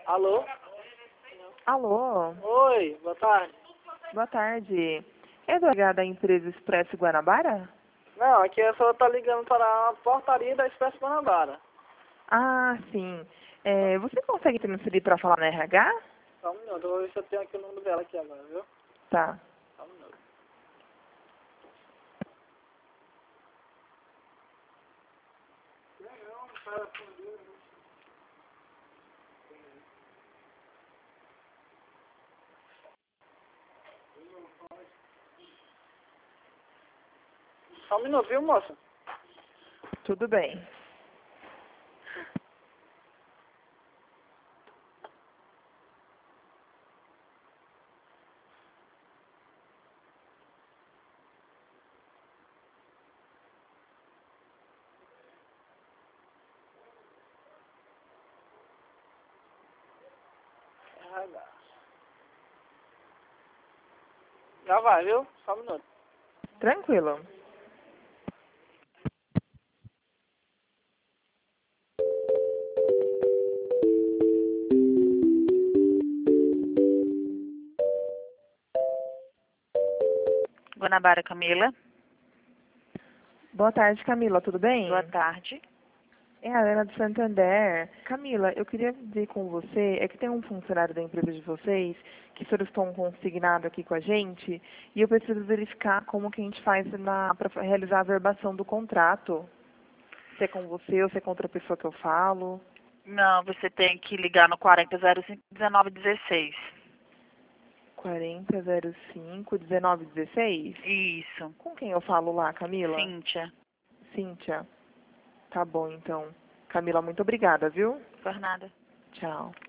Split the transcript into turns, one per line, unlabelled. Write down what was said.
Alô?
Alô,
Oi, boa tarde.
boa tarde. É da empresa Expresso Guanabara?
Não, aqui a senhora tá ligando para a portaria da Expresso Guanabara.
Ah, sim. Você consegue transferir para falar na RH?
Só um minuto, eu vou ver se eu tenho aqui o número dela aqui agora, viu?
Tá.
Só um minuto. Só um minuto, viu, moça?
Tudo bem.
RH. Já vai, viu? Só um minuto.
Tranquilo.
Guanabara Camila,
Boa tarde, Camila. Tudo bem?
boa tarde.
É a Ana do Santander. Camila, eu queria ver com você, é que tem um funcionário da empresa de vocês que solicitou um consignado aqui com a gente e eu preciso verificar como que a gente faz para realizar a verbação do contrato. Se é com você ou se é com outra pessoa que eu falo.
Não, você tem que ligar no 4005-1916.
4005-1916?
Isso,
Com quem eu falo lá, Camila?
Cíntia.
Cíntia. Tá bom, então. Camila, muito obrigada, viu?
Por nada.
Tchau.